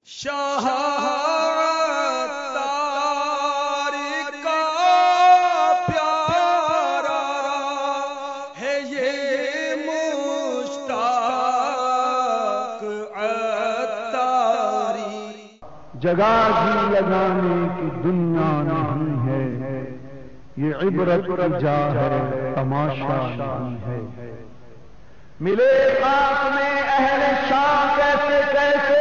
شاہ عطار کا پیارا ہے یہ مشتاق عطاری۔ جگہ جی لگانے کی دنیا نہیں ہے، یہ عبرت کی جا ہے، تماشا نہیں ہے۔ ملے خاک میں اہل شاہ کیسے کیسے،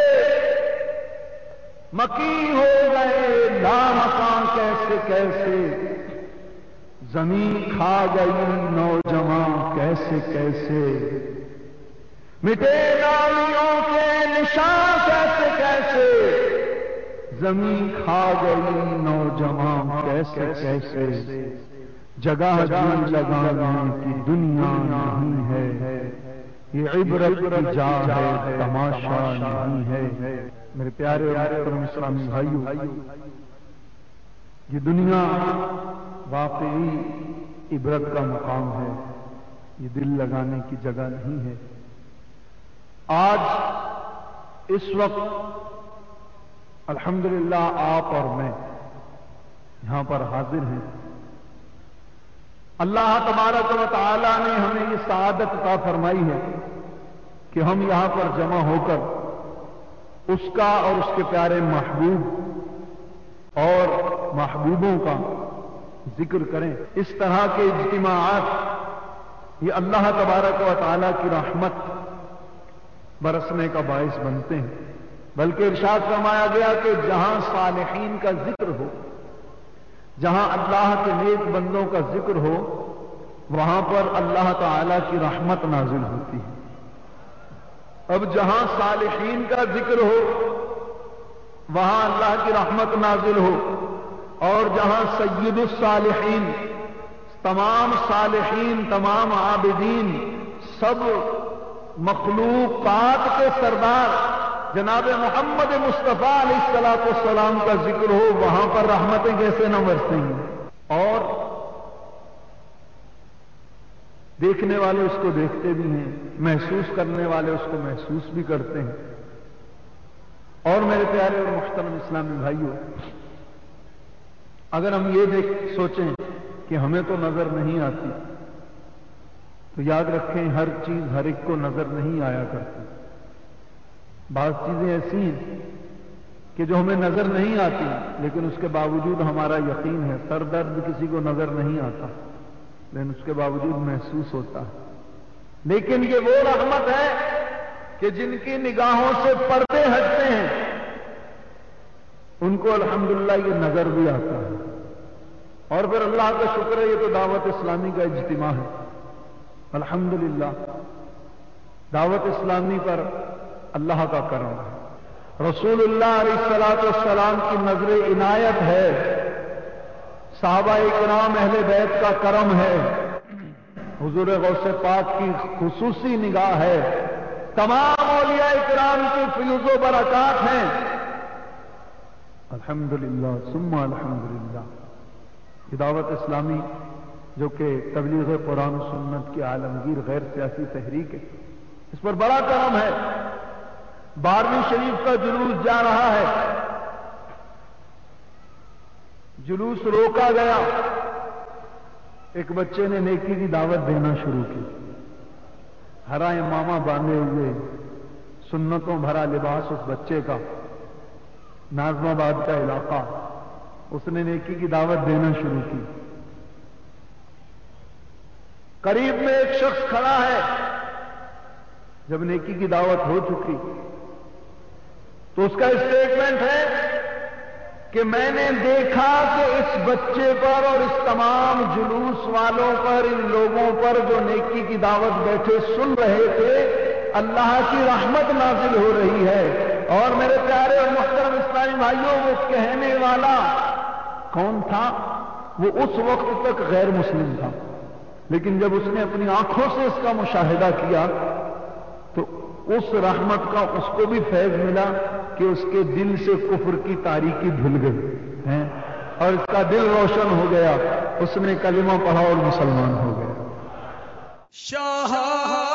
مکی ہو گئے لامکاں کیسے کیسے، زمین کھا گئی نوجوان کیسے کیسے، مٹے نالیوں کے نشان کیسے کیسے، زمین کھا گئی نوجوان کیسے کیسے۔ جگہ جی لگانے کی دنیا نہیں ہے، یہ عبرت کی جا ہے، تماشا نہیں ہے۔ میرے پیارے اور محترم اسلامی بھائیو، یہ دنیا واقعی عبرت کا مقام ہے، یہ دل لگانے کی جگہ نہیں ہے۔ آج اس وقت الحمدللہ آپ اور میں یہاں پر حاضر ہیں۔ اللہ تبارک و تعالی نے ہمیں یہ سعادت عطا فرمائی ہے کہ ہم یہاں پر جمع ہو کر اس کا اور اس کے پیارے محبوب اور محبوبوں کا ذکر کریں۔ اس طرح کے اجتماعات یہ اللہ تبارک و تعالی کی رحمت برسنے کا باعث بنتے ہیں، بلکہ ارشاد فرمایا گیا کہ جہاں صالحین کا ذکر ہو، جہاں اللہ کے نیک بندوں کا ذکر ہو، وہاں پر اللہ تعالی کی رحمت نازل ہوتی ہے۔ اب جہاں صالحین کا ذکر ہو وہاں اللہ کی رحمت نازل ہو، اور جہاں سید الصالحین، تمام صالحین، تمام عابدین، سب مخلوقات کے سردار جناب محمد مصطفیٰ علیہ السلام کا ذکر ہو، وہاں پر رحمتیں کیسے نہ برسیں گی۔ اور دیکھنے والے اس کو دیکھتے بھی ہیں، محسوس کرنے والے اس کو محسوس بھی کرتے ہیں۔ اور میرے پیارے اور محترم اسلامی بھائیوں، اگر ہم یہ سوچیں کہ ہمیں تو نظر نہیں آتی، تو یاد رکھیں ہر چیز ہر ایک کو نظر نہیں آیا کرتی۔ بعض چیزیں ایسی ہیں کہ جو ہمیں نظر نہیں آتی لیکن اس کے باوجود ہمارا یقین ہے۔ سر درد کسی کو نظر نہیں آتا لیکن اس کے باوجود محسوس ہوتا ہے۔ لیکن یہ وہ رحمت ہے کہ جن کی نگاہوں سے پردے ہٹتے ہیں ان کو الحمدللہ یہ نظر بھی آتا ہے۔ اور پھر اللہ کا شکر ہے، یہ تو دعوت اسلامی کا اجتماع ہے۔ الحمدللہ دعوت اسلامی پر اللہ کا کرم ہے، رسول اللہ علیہ السلام کی نظر عنایت ہے، صحابہ کرام اہل بیت کا کرم ہے، حضور غوث پاک کی خصوصی نگاہ ہے، تمام اولیاء کرام کی فیوز و برکات ہیں۔ الحمدللہ ثم الحمدللہ۔ یہ دعوت اسلامی جو کہ تبلیغ قرآن و سنت کی عالمگیر غیر سیاسی تحریک ہے، اس پر بڑا کرم ہے۔ 12ویں شریف کا جلوس جا رہا ہے، جلوس روکا گیا، ایک بچے نے نیکی کی دعوت دینا شروع کی، ہرا امامہ باندھے ہوئے، سنتوں بھرا لباس اس بچے کا، ناظم آباد کا علاقہ، اس نے نیکی کی دعوت دینا شروع کی۔ قریب میں ایک شخص کھڑا ہے، جب نیکی کی دعوت ہو چکی تو اس کا اسٹیٹمنٹ ہے کہ میں نے دیکھا کہ اس بچے پر اور اس تمام جلوس والوں پر، ان لوگوں پر جو نیکی کی دعوت بیٹھے سن رہے تھے، اللہ کی رحمت نازل ہو رہی ہے۔ اور میرے پیارے اور محترم اسلامی بھائیوں، وہ کہنے والا کون تھا؟ وہ اس وقت تک غیر مسلم تھا، لیکن جب اس نے اپنی آنکھوں سے اس کا مشاہدہ کیا تو اس رحمت کا اس کو بھی فیض ملا کہ اس کے دل سے کفر کی تاریکی دھل گئی ہے اور اس کا دل روشن ہو گیا، اس نے کلمہ پڑھا اور مسلمان ہو گیا۔ شاہ